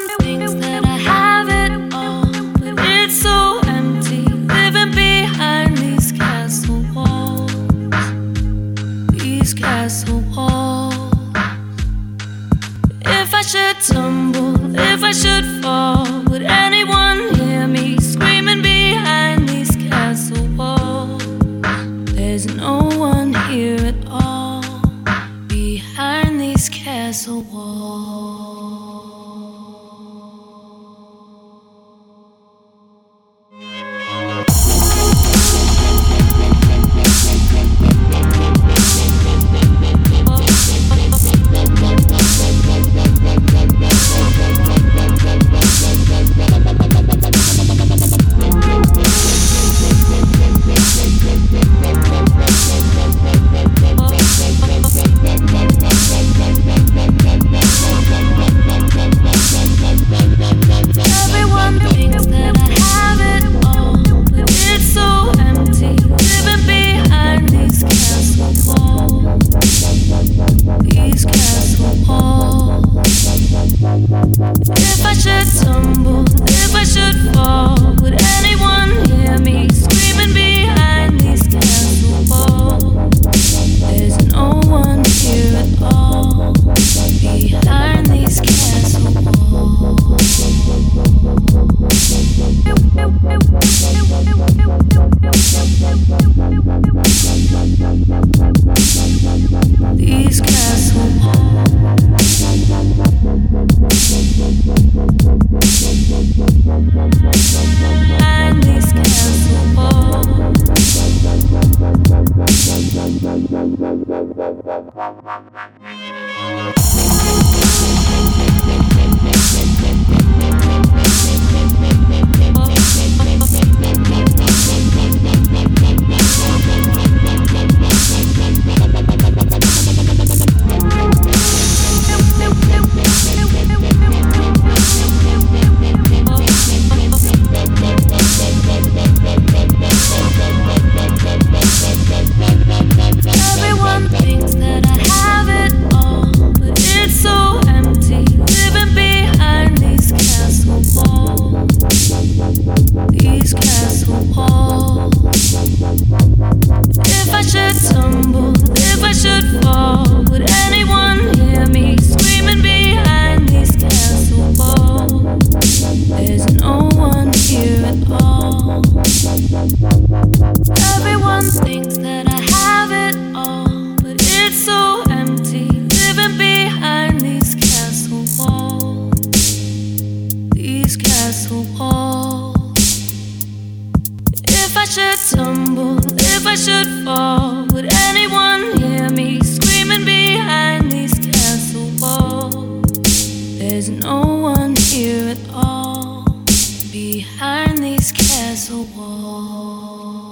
thinks that I have it all, but it's so empty, living behind these castle walls. These castle walls. If I should tumble, if I should fall, would anyone hear me screaming behind these castle walls? There's no one here at all behind these castle walls. If I should tumble, if I should fall, would anyone hear me screaming behind these castle walls? There's no one here at all behind these castle walls. These castle walls. Behind these castle walls. Everyone thinks that I have it all, but it's so empty, living behind these castle walls. These castle walls. If I should tumble, if I should fall, would anyone hear me screaming behind these castle walls? There's no one here at all. Everyone thinks that I have it all, but it's so empty, living behind these castle walls. These castle walls. If I should tumble, if I should fall, would anyone hear me screaming behind these castle walls? There's no one here at all behind these castle walls.